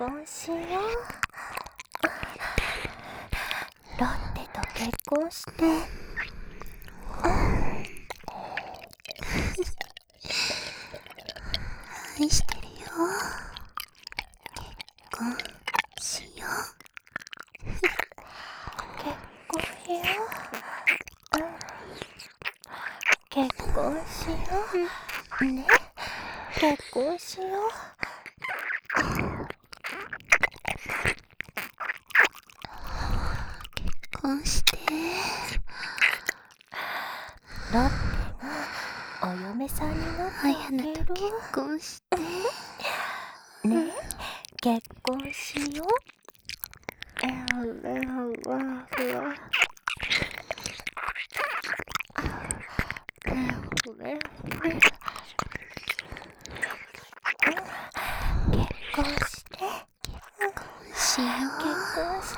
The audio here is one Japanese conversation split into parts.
婚しよう。ロッテと結婚して。 愛してるよ。結婚しよう。 結婚しよう。結婚しよう。ね、結婚しよう。 結婚して。 ロッテがお嫁さんになってあげる。 結婚して。 ね、結婚しよう。結婚して。 しよう。 結婚して。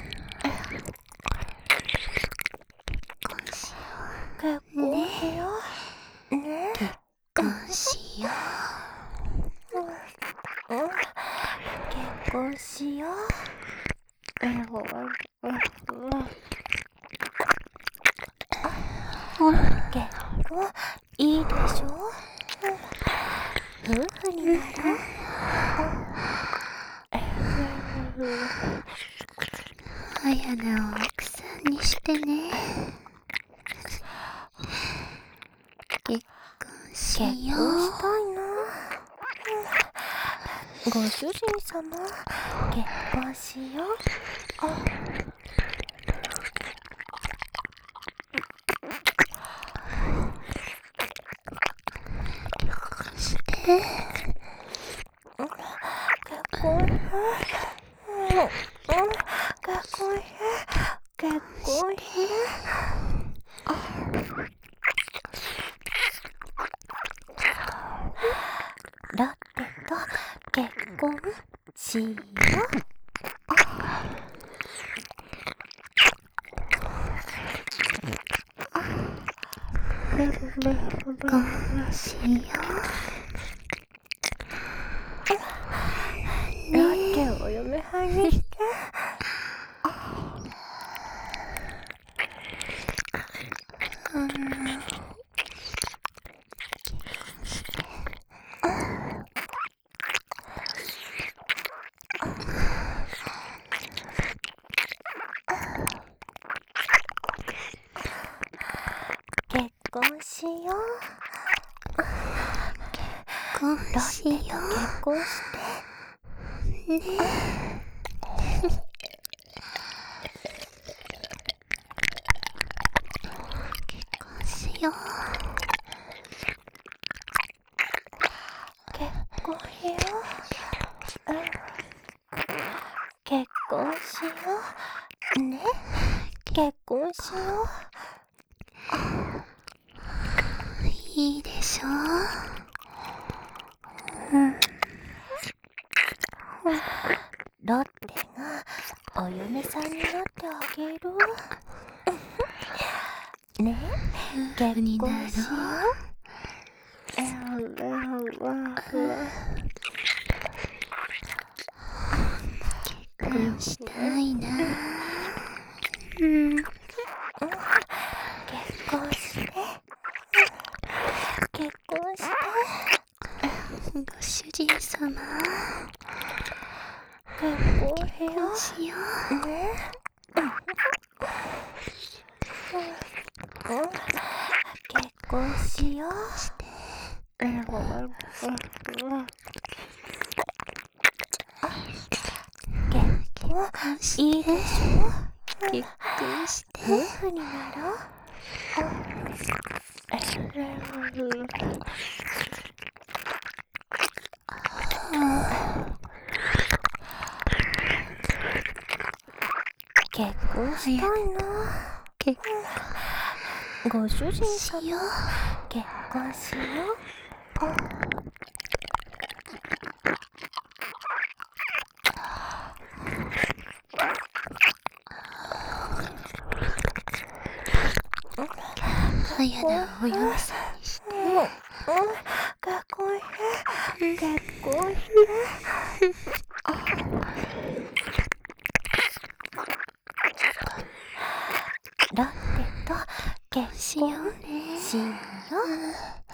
結婚しよう。ね。 結婚しよ結婚しよう。結婚いいでしょ。夫婦になろう。 綾菜を奥さんにしてね。結婚しよう。 結婚したいな。ご主人様、結婚しよう。 して。 結婚し結婚して。ロッテと結婚しよう。 結婚しよロッテをお嫁はんにして。結婚しよう。 結婚ロッテとしよ結婚して。 う。ね。結婚しよう。 結婚しよう。結婚しよう。ね、結婚しよいいでしょ。 ロッテがお嫁さんになってあげる。ね、結婚しよう。 結婚したいな。 結婚して。結婚して。 ご主人様。 結婚しよう。 しよね。結婚しよう。結婚いいでしょ。 結婚して。 夫婦になろう。結婚したいな。 結ご主人様、 しよう。 結婚しよう。 綾菜をお嫁さんにして。 結婚して。結婚して。 しようね。 しよ